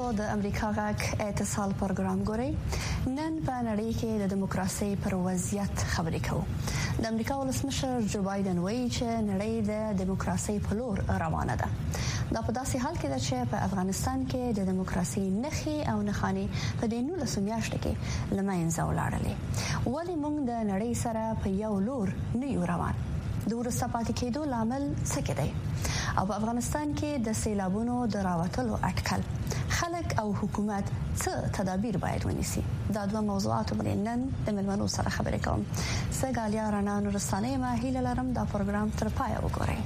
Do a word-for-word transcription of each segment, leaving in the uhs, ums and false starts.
د امریکا غږ اتصال پروګرام ګوري. نن په نړۍ کې د دیموکراسي پر وضعیت خبرې کوو. د امریکا ولسمشر جو بایدن وایي چې نړۍ د دیموکراسي په لور روانه ده. دا په داسې حال کې ده چې په افغانستان کې د دیموکراسي نښې او نښانې په دې نولسو میاشتو کې له منځه ولاړلې. ولې موږ د نړۍ سره په یو لور نه یو روان؟ د وروسته پاتې کېدو لامل څه کې دی؟ او په افغانستان کې د سیلابونو د راوتلو اټکل خلک او حکومت څه تدابیر باید ونیسي؟ دا دوه موضوعات باندې نن د ملمنو سره خبرې کوم. سګالیا رانا نورستاني ما هیله لرم دا پروګرام تر پایه وګورئ.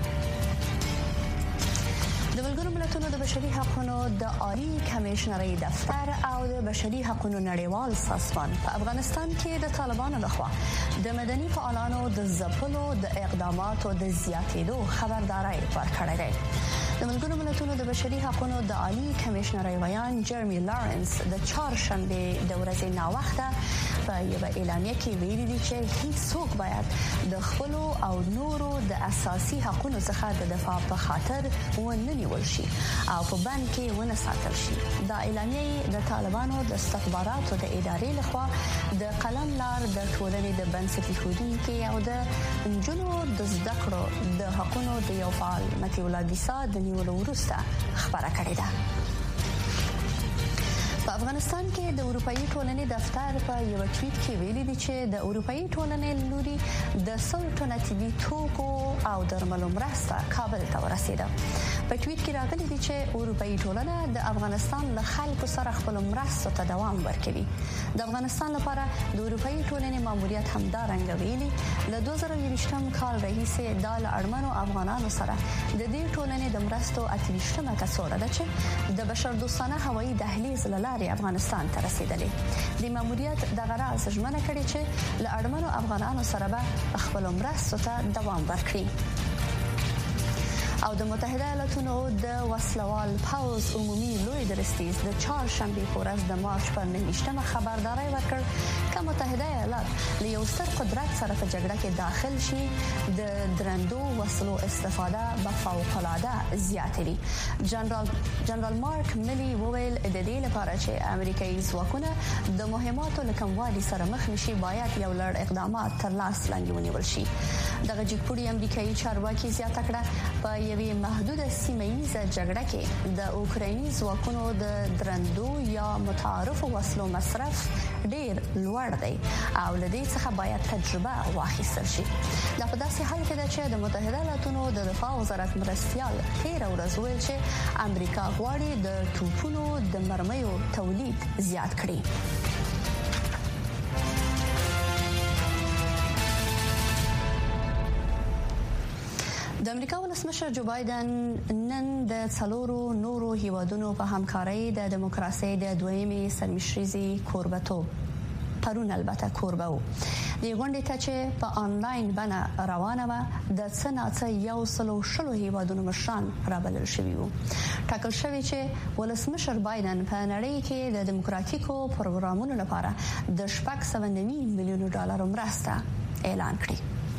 د ملګرو ملتونو د بشري حقوقو د عالی کمشنرۍ دفتر او د بشري حقوقو نړیوال سازمان په افغانستان کې د طالبانو لخوا د مدني فعالانو د ځپلو د اقداماتو د زیاتېدو خبرداري ورکړې ده. د ملګرو ملتونو د بشري حقوقو د عالی کمشنرۍ ویان جرمی لارنس د چهارشنبه د ورځې ناوخته په یو اعلامیه کې ویلي دي چې هیڅ څوک باید د خپل او نورو د اساسي حقوقو څخه د دفاع په خاطر ونه نیول شي او په بند کې ونه ساتل شي. دا اعلامیه د طالبانو د استخباراتو د ادارې لخوا د قلم لار د ټولنې د بنسټي ښوونکي او د انجونو د زده کړو د حقوقو د یو فعال متي الله بیسا د نیولو وروسته خبره کړې ده. په افغانستان کې د اروپאי ټولنې دفتر په یو ټویټ کې ویلي دی چې د اروپאי ټولنې لوري د سل ټنه طبي توکو او درملو مرسته کابل ته ورسېده. په ټویټ کې راغلي دی چې اروپאי ټولنه د افغانستان له خلکو سره خپل مرستو ته دوام ورکوي. د افغانستان لپاره د اروپאי ټولنې ماموریت همدارنګ ویلي له دوه زره یوولسم کال راهیسې د اړمنو افغانانو سره د دې ټولنې د مرستو اتلشتمه کڅوړه ده چې د بشردوستانه هوایي دهلیز لاره افغانستان ته رسیدلې. د ماموریت د غراز ژمنه کړې چې له اړمنو افغانانو سره به خپل مرستو ته دوام ورکړي. او د متحده ایالاتونو د وسلوال پوځ عمومي لوی درستیز د چهارشنبه په ورځ د مارچ پر نهمه خبرداري ورکړ چې متحده ایالات له یو ستر قدرت سره په جګړه کې داخل شي د درندو وسلو استفاده به فوق العاده زیاتوي. جنرال جنرال مارک ملي وویل د دې لپاره چې امریکایي ځواکونه د مهماتو لکموالي سره مخ نشي باید یو لړ اقدامات تر لاس لاندې ونیول شي. دغه جګپوړي امریکایي چارواکي زیاته کړه په یوې محدوده سیمه ییزه جګړه کې د اوکرایني ځواکونو د درندو یا متعارف وسلو مصرف ډیر لوړ دی او لدې څخه باید تجربه واخیستل شي. دا په داسې حال کې ده چې د متحده ایالاتونو د دفاع وزارت مرستيال تیر ورځ ویل چې امریکا غواړي د توپونو د مرمیو تولید زیات کړي. د امریکا ولسمشر جو بایدن نن د څلورو نورو هیوادونو په همکارۍ د دیموکراسي د دویمې سرمشريزي کوربتوب پرون البته کوربه وو. د غونډې ته چې په انلاین بڼه روانه و د څناڅه یو سلو شلو هیوادونو مشران رابلل شوي وو. ټاکل شوی چې ولسمشر بایدن په نړۍ کې د دیموکراتیکو پروګرامونو لپاره د شپږ سوه نوي میلیون ډالر مرسته اعلان کړي.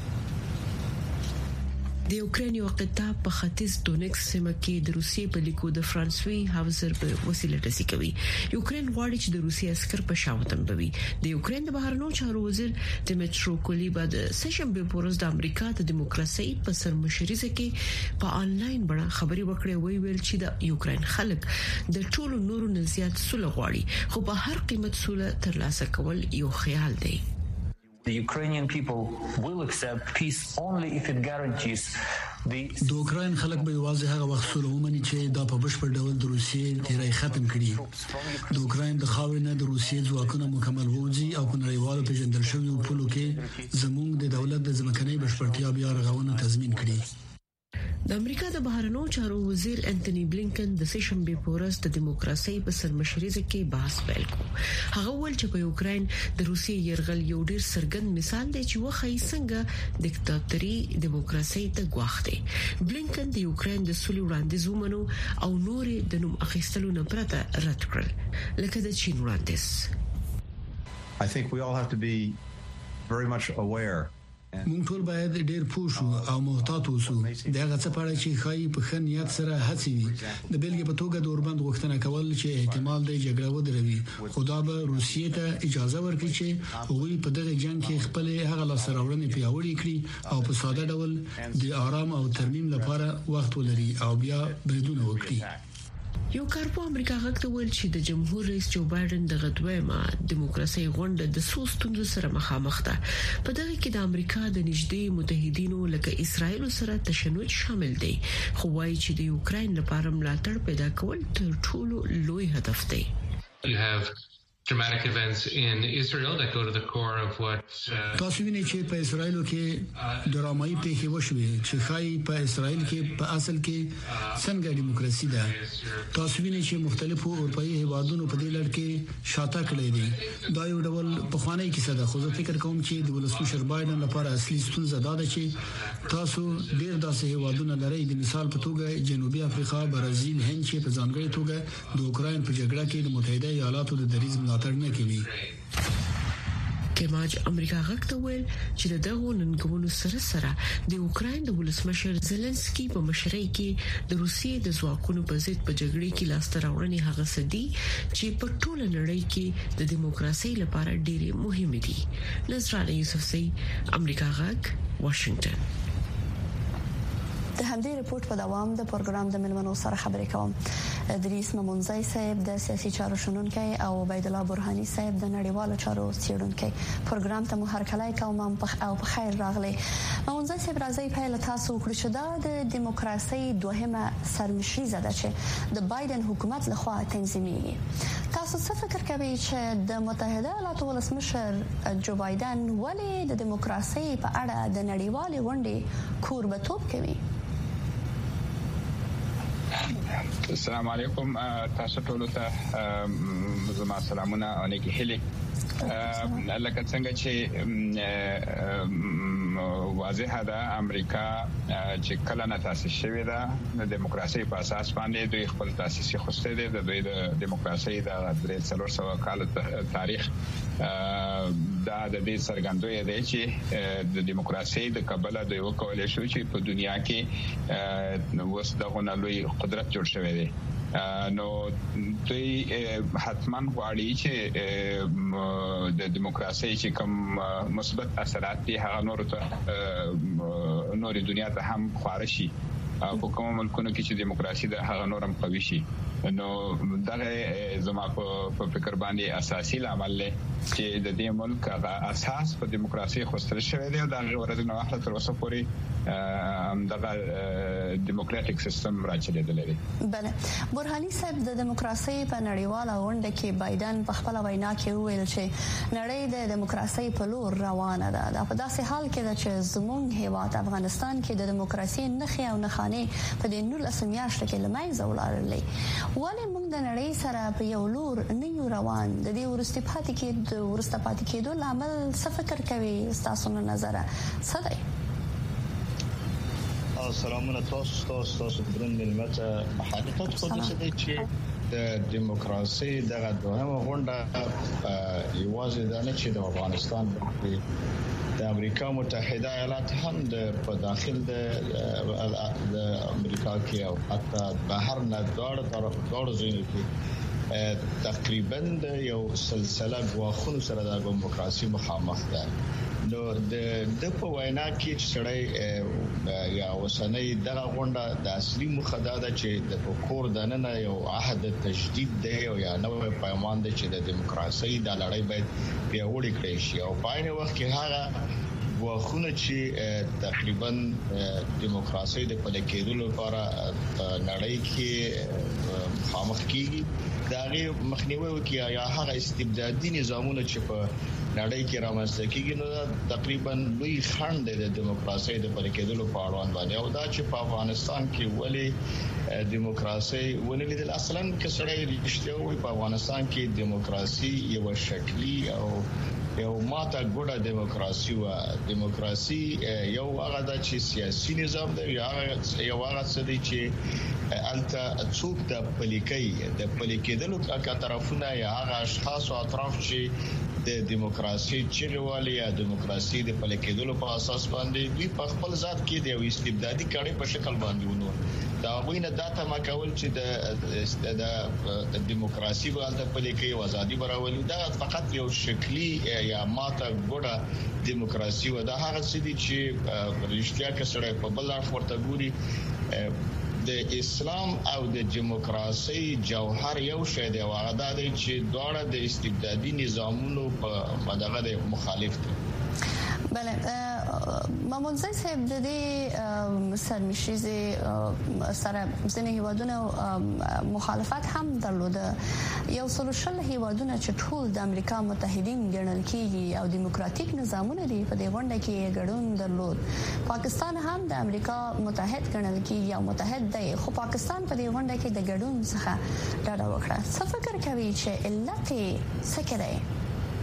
د یوکرين یو قطعه په ختیځ دونیکس سیمه کې د روسیې په لیکو د فرانسوي هاوزر په وسیله ټسی کوي. یوکرين غواړي چې د روسیې عسكر په شاو تنبوي. د یوکرين د بهرنیو چارو وزیر دمیترو کولیبا د سشنبه په ورځ د امریکا د دیموکراسي په سرمشريزه کې په انلاین بڼه خبري وکړې وی ویل چې د یوکرين خلک د ټولو نورو نزيات سول غواړي خو په هر قیمت سول ترلاسه کول یو خیال دی. The Ukrainian people will accept peace only if it guarantees the د اوکراین خلک به واضح هغه وخت سره ومني چې دا په بشپړ ډول د روسیې تیرای ختم کړي. د اوکراین د خاورې نه د روسیې ځواکونه مکمل وځي او په نړیوالو پیژندل شوی پولو کې زموږ د دولت د ځمکنۍ بشپړتیا بیا رغونه تضمین کړي. د امریکا د بهرنیو چارو وزیر انټونی بلینکن د سشنبه په ورځ د دیموکراسي په سرمشريزه کې بحث پیل کړ. هغه ول چې په یوکرين د روسیې يرغل یو ډیر سرګند مثال دی چې وخی څنګه دیکتاتوري دیموکراسي ته غواخته. بلینکن د یوکرين د سولې وړاندیز ومنو او نور د نوم اخیستلو نه پرته رد کړل لکه د چین وړاندیز. I think we all have to be very much aware موږ ټول باید ډېر پوه شو او محتاط اوسو دغه څه په اړه چې خای په خنیت سره هڅې وي د بیلګې په توګه د اوربند غوښتنه کول چې احتمال د جګړه ودروي خدا به روسیې ته اجازه ورکړي چې هغوی په دغه جنگ کې خپل هغه لاسراوړنې پیاوړې کړي او په ساده ډول د آرام او ترمیم لپاره وخت ولري او بیا بریدونه وکړي. یو کار په امریکا غږ ته ویل چې د جمهور رئیس جو بایدن د غدویمه دیموکراسي غونډه د سوستوندو سره مخامخ ده. په دغه کې د امریکا د نږدې متحدینو لکه اسرائیل سره تشنج شامل دی خو وايي چې د یوکرين لپاره ملاتړ پیدا کول تر ټولو لوی هدف دی. You have dramatic events in Israel that go to the core of what تاسو وینئ چې په اسرائیل کې درامایي پیښې وشوې چې خای په اسرائیل کې په اصل کې څنګه دیموکراسي ده. تاسو وینئ چې مختلفو اروپאי هیوادونو په دې لړ کې شاته کړی دي. دا یو ډول په خوانی کې څه ده خو زه فکر کوم چې د ولسمشر بایدن لپاره اصلي ستونزه دا ده چې تاسو ډیر داسې هیوادونه لرئ د مثال په توګه جنوبي افریقا، برازیل، هند چې په ځانګړي توګه د اوکراین په جګړه کې د متحده ایالاتو د دریځ ملاتړ نه کوي. کماج امریکا غږ ته ویل چې دغه ننګونو سره سره د اوکراین د ولسمشر زيلنسکي په مشرۍ کې د روسیې د ځواکونو په ضد په جګړه کې لاسته راوړنې هغه سدي چې په ټوله نړۍ کې د دیموکراسي لپاره ډېری مهمه دي. نصرانه یوسفزئی، امریکا غږ، واشنگټن. د همدې رپورت په دوام د پروګرام د ملمنو سره خبرې کوم. ادریس ممونځي صاحب د سیاسي چارو شنونکي او عبید الله برهاني صاحب د نړیوالو چارو څېړونکي. پروګرام ته مو هرکلی کوم او په خیر راغلي. ممونځي صاحب راځي په تاسو وکړو چې دا د دیموکراسي دوهمه سرمشریزه ده چې د بایدن حکومت لخوا تنظیمېږي. تاسو څه فکر کوئ چې د متحده ایالاتو ولسمشر جو بایدن ولې د دیموکراسي په اړه د نړیوالې غونډې کوربتوب کوي؟ السلام علیکم، تاسو ټول ته زما سلامونه او نیکی هیلې. لکه څنګه چې واضحه ده امریکا چې کله نه تاسیس شوې ده د دیموکراسي په اساس باندې دوی خپل تاسیسي خوسته دي. د دوی د دیموکراسي د درې څلور سوه کال تاریخ دا د دې څرګندوي دی چې د دیموکراسي د قبله دوی وکولای شو چې په دنیا کې وس دغه لوی قدرت جوړ شوی دی. نو دوی حتما غواړي چې د دیموکراسي چې کوم مثبت اثرات دي هغه نور ته نور دنیا ته هم خوري شي او کوم ملکونو کې چې دیموکراسي د هغه نورم قوي شي. نو دغه زما په فکر باندې اساسي عمل دی چې د دې ملک اساس په دیموکراسي خوستل شوی دی او د ورځې نو اخر تر اوسه پورې دغه دیموکراتیک سیستم راچلېدل دی. بله، برهاني صاحب د دیموکراسي په نړیواله غونډه کې بایدن په خپل وینا کې ویل چې نړۍ د دیموکراسي په لور روانه ده. دا په داسې حال کې ده چې زموږ هیواد افغانستان کې د دیموکراسي نښې او نښانې په دې نولس میاشتو کې له منځه ولاړلې. ولې موږ د نړۍ سره په یو لور نه یو روان؟ د دې ورسته پاتې کېدو ورسته پاتې کېدو لامل څه فکر کوي تاسو نه نظر څه دی؟ سلامونه تاسو تاسو تاسو درنه ملت حقیقت خو دې چې د دیموکراسي دغه دوهمه غونډه یوازې د نه چې د افغانستان د امریکا متحده ایالات هم د په داخل د امریکا کې او حتی بهر نه داړه طرف داړه ځینې کې تقریبا د یو سلسله غواخونو سره د دیموکراسي مخامخ ده. نو د د په وینا کې سړی یا وسنۍ دغه غونډه د اصلي مخدده ده چې د کور دننه یو عهد تجدید دی او یا نوې پیغام دی چې د دیموکراسي د لړۍ باید پیاوړې کړي شي او په عین وخت کې هغه واخونه چې تقریبا دیموکراسي د پلي کېدو لپاره نړۍ کې خامخ کیږي دا غي مخنیوي وکي یا هغه استبدادي نظامونه چې په نړۍ کې رامنځته کیږي نو تقریبا لوی خنډ د دیموکراسي د پلي کېدو په اړه باندې او دا چې په افغانستان کې ولې دیموکراسي ونې د اصلا کې سره رښتیا وي په افغانستان کې دیموکراسي یو شکلی او یو ماته ګډه دیموکراسي و دیموکراسي یو هغه د سیاسي نظام دی یو هغه څه دی چې الته څوک د پلیکي د پلیکېدلو کا طرفونه یا هغه اشخاص او اطراف چې د دیموکراسي چیروالی یا دیموکراسي د پلي کېدلو په اساس باندې دوی په خپل ذات کې د استبدادي کړي په شکل باندې ونو دا غوینه داتا ما کول چې د د دیموکراسي باندې پلي کې ازادي براولي دا فقط یو شکلی یا ماته ګډه دیموکراسي و دا هغه څه دي چې رښتیا کې سره په بل اړخ ورته ګوري د اسلام او د دیموکراسي جوهر یو شی دی او هغه د چې دواړه د استبدادي نظامونو په دغه مخالف دي. بله مامون زای صاحب د دې سرمشریز سره ځینې هیوادونو مخالفت هم درلوده یو سلوشل هیوادونه چې ټول د امریکا متحدین ګڼل کیږي او دیموکراتیک نظامونه لري په دې غونډه کې ګډون درلود پاکستان هم د امریکا متحد ګڼل کیږي او متحد دی خو پاکستان په دې غونډه کې د ګډون څخه ډډه وکړه څه فکر کوي چې علت یې څه کېدای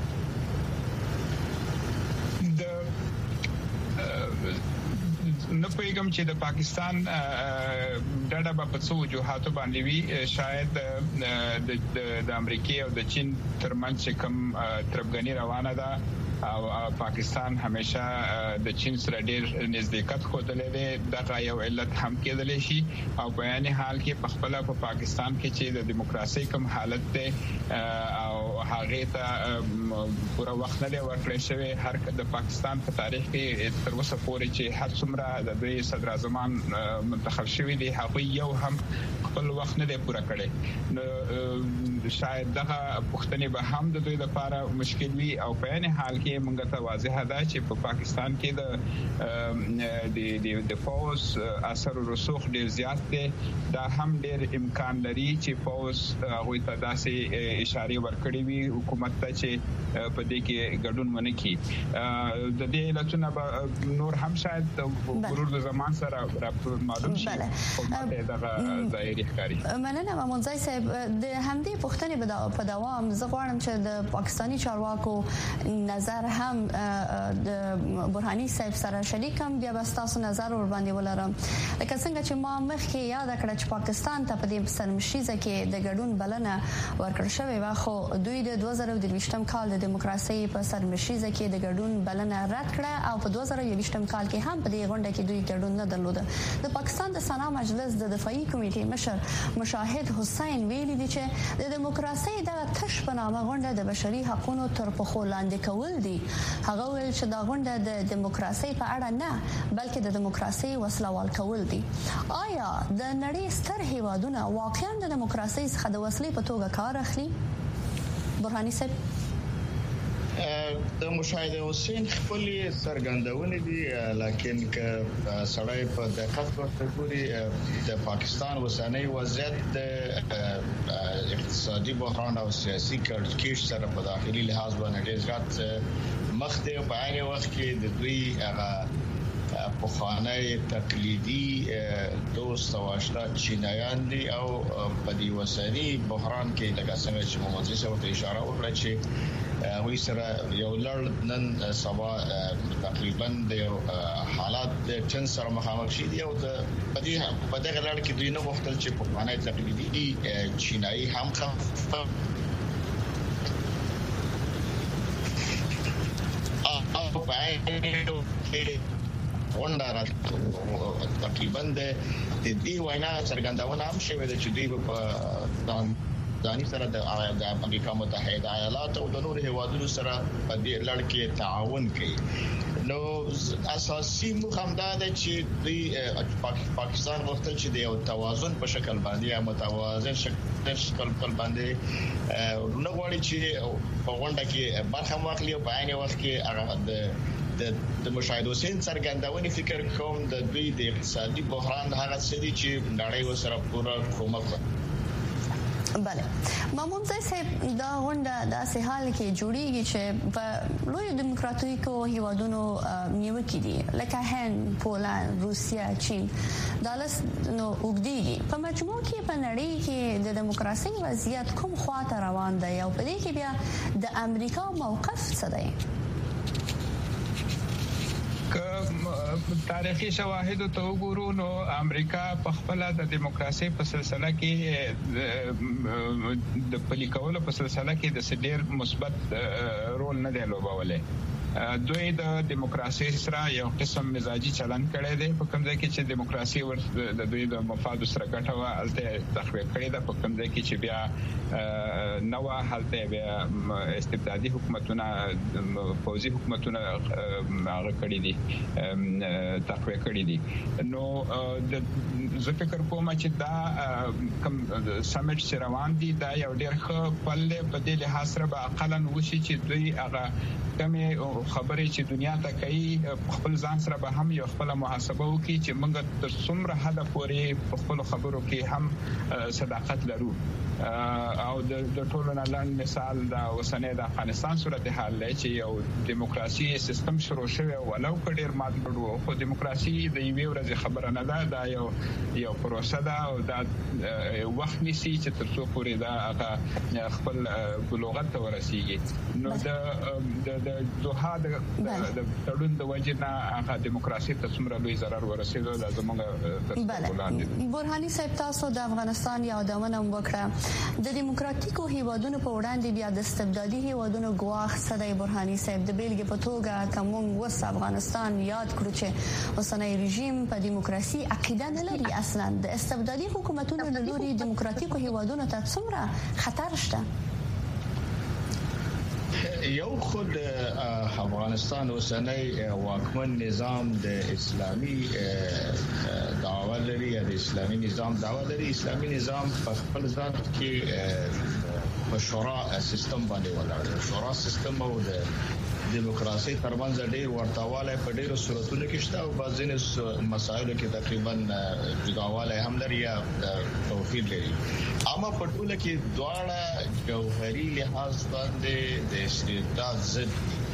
نو پیغام چې د پاکستان ډډه په څو وجوهاتو باندې وی شاید د امریکای او د چین ترمنځ کوم تربګنی روانه ده او پاکستان همیشه د چین سره ډیر نزدېکت خوده لري دغه یو علت هم کېدلی شي او په یعنی حال کې په خپل په پاکستان کې چې د دیموکراسي کوم حالت ته او هغه ته پوره وخت نه ورکړی شوی هر د پاکستان په تاریخ کې تر اوسه پورې چې هر څومره د دوی صدر اعظمان منتخب شوی دی هغه یو هم خپل وخت نه دی پوره کړی نو شاید دغه پښتنې به هم د دوی لپاره مشکل وي او په یعنی حال کې موږ ته واضح ده چې په پاکستان کې د د د فوز اثر او رسوخ ډیر زیات دی دا هم ډیر امکان لري چې فوز هغه ته داسې اشاره ورکړي وي حکومت ته چې په دې کې ګډون ونه کړي د دې لټونه نور هم شاید ورور د زمان سره معلوم شي په دغه ظاهري ښکاری مننه مامونځای صاحب د همدې پښتنې په دوام زه غواړم چې د پاکستانی چارواکو نظر هم د برهاني صاحب سره شریکم بیا به تاسو نظر ور باندې ولرم لکه څنګه چې ما مخکې یاد کړ چې پاکستان ته په دې سرمشریزه کې د ګډون بلنه ورکړل شوې و خو دوی د دوه زره دوه کال د دیموکراسي په سرمشریزه کې د ګډون بلنه رد کړه او په دوه زره یو کال کې هم په دې غونډه کې دوی ګډون نه درلود د پاکستان د سنا مجلس د دفاعي کمیټې مشر مشاهد حسین ویلي دی چې د دیموکراسي د تش په نامه غونډه د بشري حقوقو تر پخو لاندې کول دي هغه ویل چې دا غونډه د دیموکراسي په اړه نه بلکې د دیموکراسي وسلوال کول دي آیا د نړۍ ستر هیوادونه واقعا د دیموکراسي څخه د وسلې په توګه کار اخلي برهاني صاحب د مشاهد حسین خپل سرګندونه دي لکه که سړی په دقت ورته ګوري د پاکستان وسنۍ وضعیت د اقتصادي بحران او سیاسي کړکېچ سره په داخلي لحاظ باندې ډېر زیات مخ دی په هغه وخت کې د دوی هغه په خانه تقلیدي دوست او آشنا چینایان دي او په دې وسنۍ بحران کې لکه څنګه چې محمد زیسه ورته اشاره وکړه چې وی سره یو لړ نن سبا تقریبا د حالات د چن سره مخامخ شي دی او د پدې په دغه لړ کې دوی نه وختل چې په معنی تقلیدي چینایي هم خف او په ونداره تقریبا د دې وینا څرګندونه هم شوې ده چې دوی په دانی سره د امریکا متحده ایالات او د نورو هیوادونو سره په دې لړ کې تعاون کوي نو اساسي مخم دا ده چې دوی پاکستان وختل چې د یو توازن په شکل باندې یا متوازن شکل په باندې نو غواړي چې په غونډه کې برخه واخلي او په عین وخت کې هغه د د مشاهد حسین څرګندونې فکر کوم د دوی د اقتصادي بحران هغه څه دي چې نړۍ وسره پوره کومک کوي بله مامونځای صاحب دا غونډه داسې حال کې جوړیږي چې په لوی دیموکراتیکو هیوادونو نیوکې دي لکه هند پولند روسیا چین دا لس نو وګړي په مجموع کې په نړۍ کې د دیموکراسي وضعیت کوم خواته روان دی او په دې کې بیا د امریکا موقف څه دی تاریخي شواهد ته وګورو نو امریکا په خپل د دیموکراسي په سلسله کې د پلي کولو په سلسله کې د سډیر مثبت رول نه دی لوبولای. دوی د دیموکراسي سره یو قسم مزاجي چلن کړی دی په کوم ځای کې چې دیموکراسي ور د دوی د مفاد سره ګټه وا الته تخویق کړی دا په کوم ځای کې چې بیا نو حالته بیا استبدادي حکومتونه فوزي حکومتونه هغه کړی دي تخویق کړی دي. نو زه فکر کوم چې دا کوم سمټ چې روان دي دا یو ډېر ښه پل په دې لحاظ سره به اقلن وشي چې دوی هغه کمه خبرې چې دنیا ته کوي خپل ځان سره به هم یو خپل محاسبه وکړي چې موږ تر څومره حد پورې په خپل خبرو کې هم صداقت لرو. او د ټولو نه لاندې مثال د اوسنۍ د افغانستان صورتحال دی چې یو دیموکراسي سیستم شروع شوی ولو کډیر مات کړو خو دیموکراسي د یوې ورځې خبره نه ده دا یو یو پروسه ده او دا وخت نیسي چې تر څو پورې دا خپل بلوغت ته ورسیږي. نو د د دوه د تړون د وجنه هغه دیموکراسي ته څومره لوی ضرر ورسېدو دا زموږ بله. برهاني صاحب تاسو د افغانستان یادونه وکړه د دیموکراتیکو هیوادونو په وړاندې بیا د استبدادي هیوادونو ګواښ صدای برهاني صاحب د بیلګې په توګه کوم وس افغانستان یاد کړو چې اوسنۍ رژیم په دیموکراسي عقیده نه لري اصلا د استبدادي حکومتونو له لوري دیموکراتیکو هیوادونو ته څومره خطر شته؟ یو خود افغانستان اوسنۍ واکمن نظام د اسلامي دعوه لري یا د اسلامي نظام دعوه لري. اسلامي نظام په خپل ځان کې مشورا سیستم باندې ولاړ دی. شورا سیستم او د دیموکراسي ترمنځ ډېر ورتاواله په ډېرو صورتونو کې شته او بعضې مسایلو کې تقریبا جداواله هم لري یا توفیر لري. اما په ټوله کې دواړه جوهري لحاظ باندې د استبداد ضد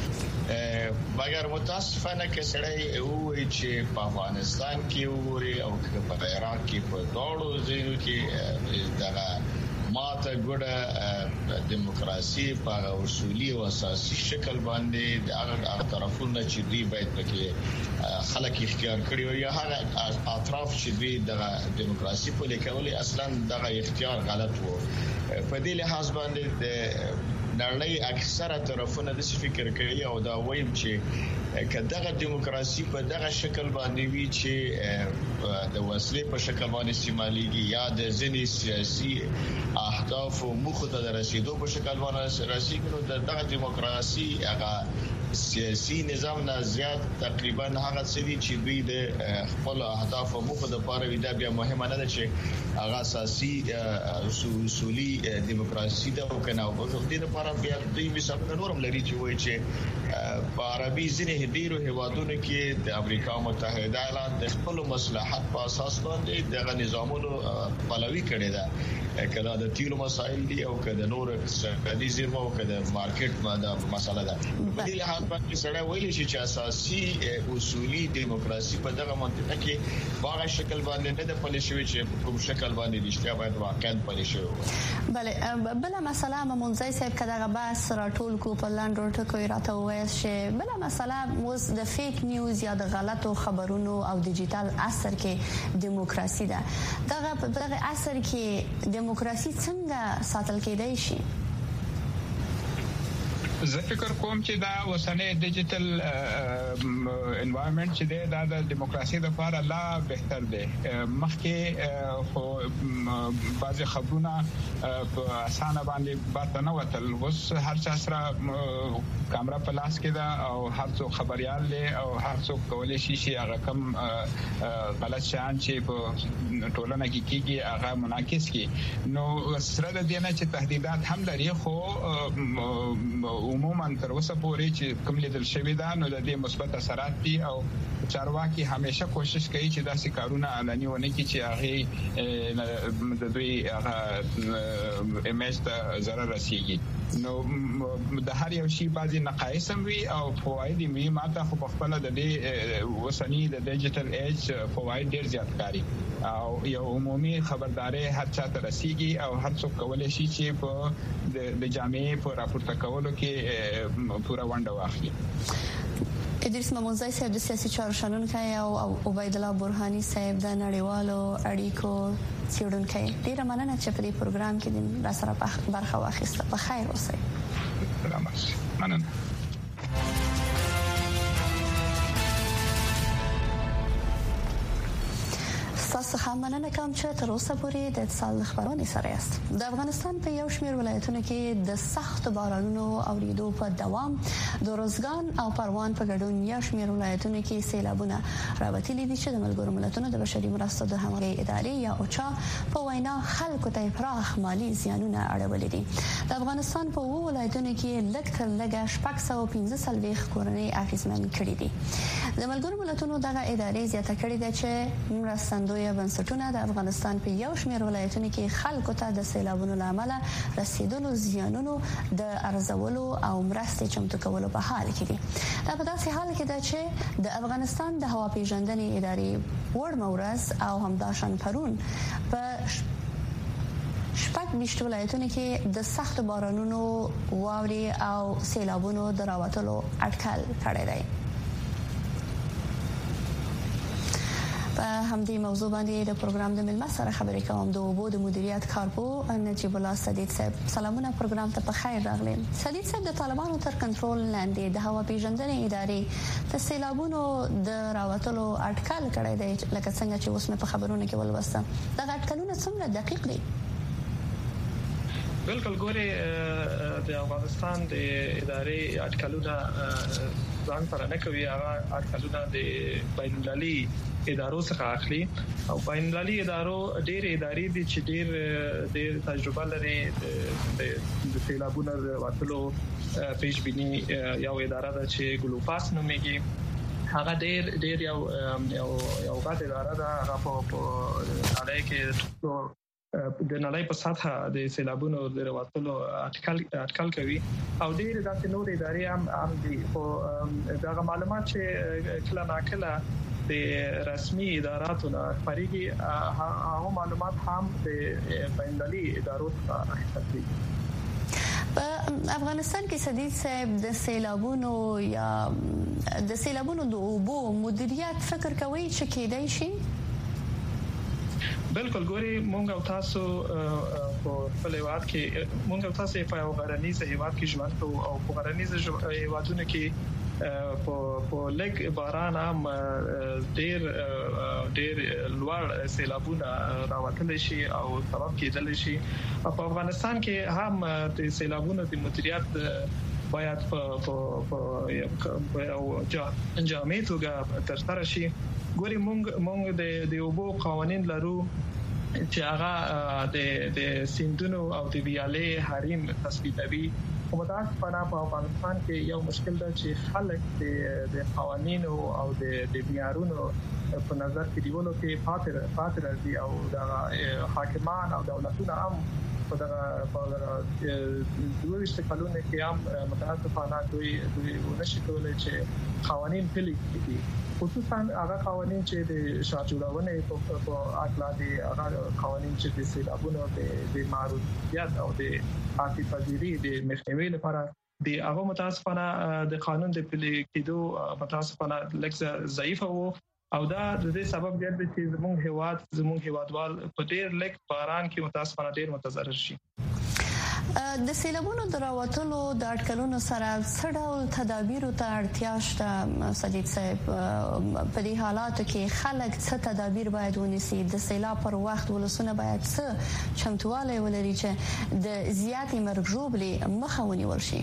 مګر متاسفانه کې سړی وایي چې په افغانستان کې وګوري او په عراق کې په دوړو ځایونو کې دغه ماته ګډه دیموکراسي په اصولي او اساسي شکل باندې د هغه طرفونو چې دوی باید پکې خلک اختیار کړي او یا هغه اطراف چې دوی د دیموکراسي په لیکولي اصلا دغه اختیار غلط وو. په دې لحاظ باندې د نړۍ اکثره طرفونه د فکر کوي او دا وایم چې کداغه دیموکراسي په دغه شکل باندې وی چې د وسلې په شکل باندې استعماليږي یا د ځینې سیاسي اهداف او موخو ته رسیدو په شکل باندې رسیدو نو دغه دیموکراسي هغه سیاسي نظام نه زیات تقریبا هغه څه دي چې دوی د خپل اهداف او موخو لپاره ودا بیا مهمه نه ده چې هغه اساسي اصولي دیموکراسي ده او کنه او د دې لپاره بیا دوی مثال نورم لري چې وایي چې په عربي ځینې ډیرو هیوادونو کې د امریکا متحده ایالات د خپل مصلحت په اساس باندې دغه نظامونو پلوي کړی ده کله د تیلو مسایل دي او کله نور اقتصادي زیرمه او کله مارکیټ باندې مسله ده. په دې لحاظ باندې سره ویل شي چې اساسي اصولي دیموکراسي په دغه منطقه کې واغ شکل باندې نه د پلي شوی چې کوم شکل باندې رښتیا باید واقعا پلي شوی. بله بل مسله ممونځي صاحب کداغه بحث راټول کو په لاندې ټکو راته وایي چې بل مسله موږ د فیک نیوز یا د غلطو خبرونو او ډیجیټل عصر کې دیموکراسي ده. دغه په دغه عصر کې دیموکراسي څنګه ساتل کېدای شي؟ زه فکر کوم چې دا اوسنۍ ډیجیټل انوایرنمنت چې دی دا د دیموکراسي لپاره لا بهتر دی. مخکې خو بعضې خبرونه په اسانه باندې باندې نه وتل، اوس هر چا سره کامره په لاس کې ده او هر څوک خبريال دی او هر څوک کولی شي چې هغه کم غلط شیان چې په ټولنه کې کېږي هغه منعکس کړي. نو سره د دې نه چې تهدیدات هم لري خو عموما تر اوسه پورې چې کوم لیدل شوی دا نو د دې مثبت اثرات دي او چارواکي همیشه کوشش کوي چې داسې کارونه علني ونه کړي چې هغه د دوی هغه ایمیج ته ضرر رسیږي. نو د هر یو شی بعضي نقایص هم وي او فواید یې ماته خو په خپل د دې وسنی د ډیجیټل ایج فواید ډیر زیات کاری او یو عمومي خبرداري هر چا ته رسیږي او هر څوک کولای شي چې په د جامعې په راپورته کولو کې پورا ونډه واخلي. ادریس ممونځي صاحب د سیاسي چارو شنونکی او عبید الله برهانی صاحب د نړیوالو اړیکو څېړونکی. ډیره مننه چې په دې پروګرام کې د راسره برخه واخیسته. په خیر اوسئ. مننه. تاسو هم مننه کوم چې تر اوسه پورې د اتصال خبرونه سره یاست. د افغانستان په یو شمېر ولایتونو کې د سخت بارانونو اوریدو په دوام د روزګان او پروان په ګډون یو شمېر ولایتونو کې سیلابونه راوتلي دي چې د ملګرو ملتونو د بشري مرستو د همغږي ادارې یا اوچا په وینا خلکو ته پراخ مالی زیانونه اړولي دي. د افغانستان په وو ولایتونو کې لږ تر لږه شپږ سوه پنځه څلوېښت کورنۍ اغېزمن کړي دي. د ملګرو ملتونو دغه ادارې زیاته کړې ده چې مرستندوی بنسټونه د افغانستان په یو شمېر ولایتونو کې خلکو ته د سیلابونو لامل رسیدلو زیانونو د ارزولو او مرستې چمتو کولو په حال کې دي. دا په داسې حال کې ده چې د افغانستان د هوا پیژندنې ادارې وړمه ورځ او همداشان پرون په شپږ ویشت ولایتونو کې د سخت بارانونو، واورې او سیلابونو د راوتلو اټکل کړی دی. په همدې موضوع باندې د پروګرام د ملما سره خبرې کوم. د اوبو د مدیریت کارپو نجیب الله سدید صاحب، سلامونه. پروګرام ته په خیر راغلی. سدید صاحب، د طالبانو تر کنټرول لاندې د هوا پیژندنې ادارې د سیلابونو د راوتلو اټکل کړی دی، لکه څنګه چې اوس مې په خبرونو کې ولوسته. دغه اټکلونه څومره دقیق دي؟ بالکل ګوري د افغانستان د ادارې اټکلونه ځان سره نه کوي. هغه اټکلونه د بین المللي ادارو څخه اخلي او بین المللي ادارو ډېر ادارې دي چې ډېر ډېر تجربه لري د سیلابونو واتلو پیشبینی. یو اداره ده چې ګلوپاس نومېږي. هغه ډېر ډېر یو یو یو غټ اداره ده. هغه په نړۍ کې د نړۍ په سطحه د سیلابونو د راوتلو اټکل اټکل کوي او ډېر داسې نور ادارې هم هم دي. خو دا معلومات چې کله ناکله د رسمي اداراتو نه خبريږي، هغه معلومات هم د بین المللي ادارو څخه اخیستل کیږي. په افغانستان کې سدید صاحب د سیلابونو یا د سیلابونو د اوبو مدیریت فکر کوي چې کېدای شي؟ بالکل ګوري مونږ او تاسو په خپل هیواد کې مونږ او تاسو په یو غرنیز هیواد کې ژوند کوو او په غرنیز هیوادونو کې په په لګ باران هم ډېر ډېر لوړ سیلابونه راوتل شي او سبب کېدل شي. په افغانستان کې هم د سیلابونو د مدیریت باید په په یو جامع توګه ترسره شي. ګوري مونږ مونږ د د اوبو قوانين لرو چې هغه د د سیندونو او د ویالې حریم تصویبوي. خو متاسفانه په افغانستان کې یو مشکل ده چې خلک د د قوانینو او د د معیارونو په نظر کې دیولو کې پاتې پاتې راځي او د حاکمان او دولتونه هم په دغه په دوه ویشت کلونو کې هم متاسفانه دوی دوی ونشي کولای چې قوانين پلي کړي. خصوصا هغه قوانين چې د شاجوړونې په اړه دي، هغه قوانين چې د سیلابونو د معروضیت او د عاطفي پذیری د مخنیوي لپاره د هغه متاسفانه د قانون د پلي کېدو متاسفانه لږ ضعیف وو او دا د دې سبب ګرځي چې زموږ هیواد زموږ هیوادوال په ډېر لږ باران کې متاسفانه ډېر متضرر شي. د سیلابونو د راوتلو د اټکلونو سره څه ډول تدابیر ته اړتیا شته سدید صاحب؟ په دې حالاتو کې خلک څه تدابیر باید ونیسي؟ د سیلاب پر وخت ولسونه باید څه چمتووالی ولري چې د زیاتې مرګ ژوبلې مخه ونیول شي؟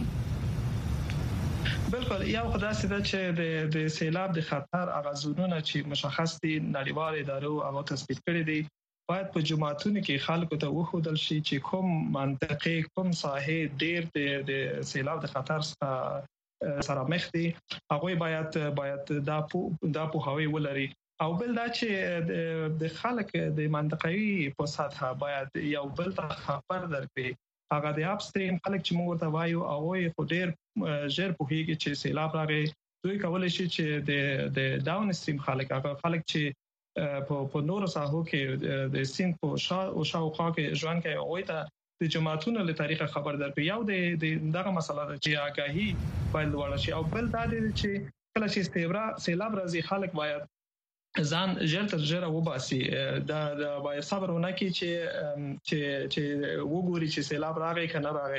بالکل یو خداسي ده چې د د سیلاب د خطر اغازونه چې مشخص دي نړیوال ادارو هغه تثبیت کړي دي باید په جماعتونو کې خلکو ته وښودل شي چې کوم منطقې کوم ساحې ډېر د سیلاب د خطر سره مخ دي، هغه باید باید دا دا په هوی ولري. او بل دا چې د خلک د منطقې په سطح باید یو بل ته خبر درکړي. هغه د اپ سټریم خلک چې موږ ورته وایو هغه خو ډېر ژر پوهیږي چې سیلاب راغی. دوی کولای شي چې د د ډاون سټریم خلک هغه خلک چې په په نورو ساحو کې د سیند په شا او شاوخوا کې ژوند کوي هغه ته د جماعتونو له تاریخ خبر درکړي. یو د دغه مسله چې آگاهي باید وړ شي او بل دا دی چې کله چې سیلاب راځي خلک باید ځان ژر تر ژره وباسي دا د باید صبر ونکړي چې چې چې وګوري چې سیلاب راغی کنه راغی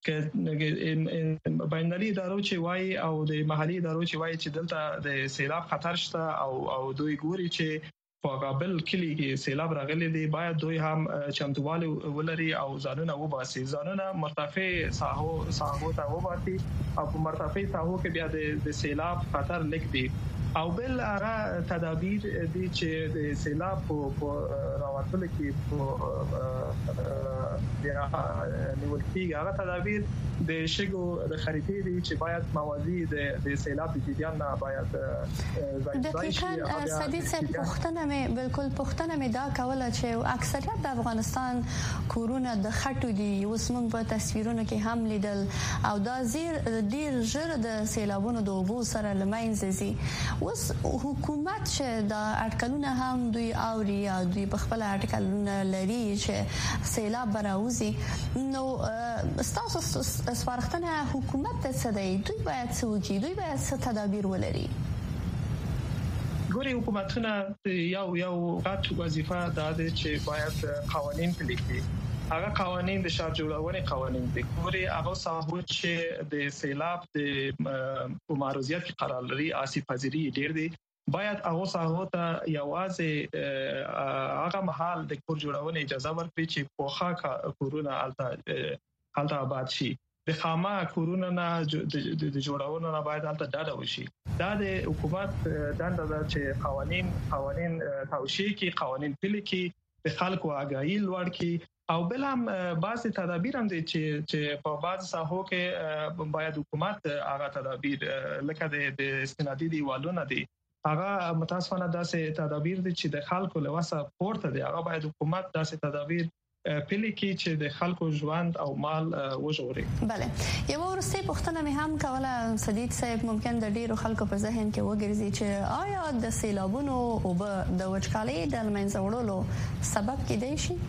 ک بینالي ادارو چې وای او د محلي ادارو چې وای چې دلته د سیلاب خطر شته او او دوی ګوري چې په قابل کلی کې سیلاب راغلي دی باید دوی هم چمتووالی ولري او ځانونه وباسي ځانونه مرتفع ساحو ساحو ته وباسي او په مرتفع ساحو کې بیا د سیلاب خطر لیک دی او بل هغه تدابیر دي چې د سیلاب په راوتل کې په نیول کېږي هغه تدابیر د شګو د خریدې دي چې باید موازی د د سیلاب د جریان نه باید ځای شي. سدید صاحب پښتنه مې بالکل پښتنه مې دا کوله چې اکثریت د افغانستان کورونه د خټو دي اوس موږ په تصویرونو کې هم لیدل او دا زیر ډیر ژر د سیلابونو د اوبو سره لمنځه ځي. اوس حکومت چې د اټکلونه هم دوی اوري او دوی په خپل اټکلونه لري چې سیلاب براوزي نو تاسو سپارښتنه حکومت ته څه دی دوی باید څه وکړي دوی باید څه تدابیر ولري؟ ګوري حکومتونه یو یو غټ وظیفه ده چې باید قوانين پلي کړي هغه قوانين د شهر جوړونې قوانين دي ګوري هغه ساحو چې د سیلاب د معرضیت کې قرار لري آسیب پذیری ډیر دي باید هغه ساحو ته یوازې هغه محل د کور جوړونې اجازه ورکړي چې پوخا کورونه الته الته آباد شي د خامه کورونه نه د جوړونې نه باید الته ډاډه وشي دا د حکومت دنده ده چې قوانين قوانين توشیح کې قوانين پلي کې د خلکو آگاهی لوړ کې او بل هم بعضی تدابیر هم دي چې چې په بعض ساحو کې باید حکومت هغه تدابیر لکه د استنادي دیوالونه دي هغه متاسفانه داسې تدابیر دي چې د خلکو لوسه پورته دي هغه باید حکومت داسې تدابیر پلي کې چې د خلکو ژوند او مال وژغوري. بله یو ورسته پوښتنه مې هم کوله سدید صاحب ممکن د ډیرو خلکو په ذهن کې وګرځي چې آیا د سیلابونو او د وچکالۍ د منځه وړلو سبب کېدای شي؟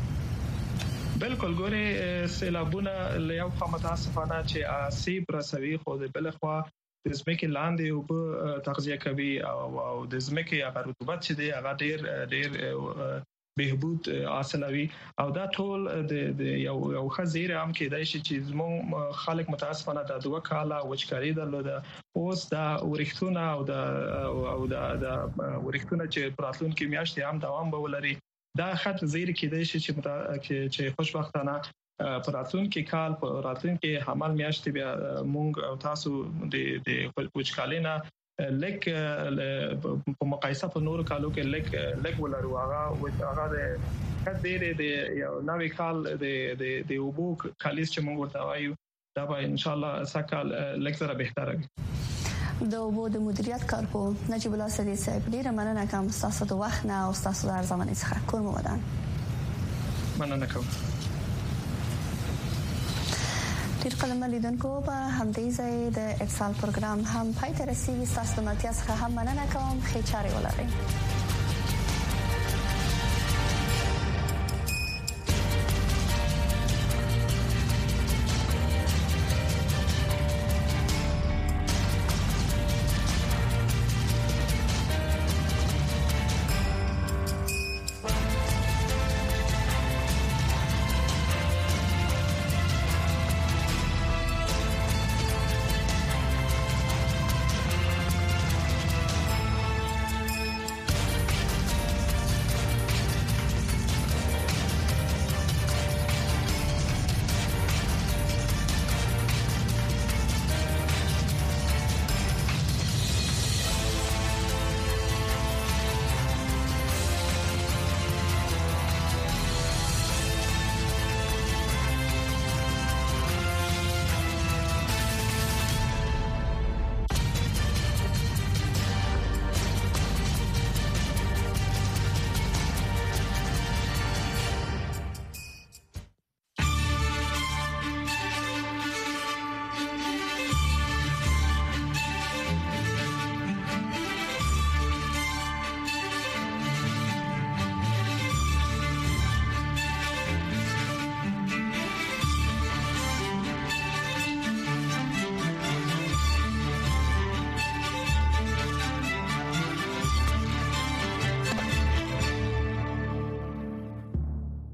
بالکل ګوري سیلابونه له یو خوا متاسفانه چې آسیب رسوي خو د بل خوا د ځمکې لاندې او په تغذیه کوي او او د ځمکې هغه رطوبت چې دی هغه ډیر ډیر بهبود حاصلوي او دا ټول د یو یو خزیره هم کېدای شي چې زموږ خلک متاسفانه د دوه کاله وچکالي درلوده اوس دا ورښتونه او د او د ورښتونه چې پراتلونکو میاشتې هم دوام به ولري دا خط زیر کېدای شي چې چې خوشبختانه پراتلونکو کال پراتلونکو حمل میاشتې بیا مونږ او تاسو د د وچکالۍ نه لیک په مقایسه په نورو کالو کې لیک لیک ولرو هغه هغه د کډېر د یو نوې کال د د د وبو کالیس چې موږ ورته وایو دا به ان شاء الله سکهال لیک سره بهتره وي. د وبو د مدیریت کارپو نجیب الله سدید صاحب ډیره مننه کوم تاسو د وخت نه او تاسو د ارزمنې څخه کور مو ودان. مننه کوم. ډیر قلم لیدونکو په همدې ځای د اتصال پروګرام هم پای ته رسیدي تاسو د ملتیا څخه هم مننه کوم خې چاري ولرئ.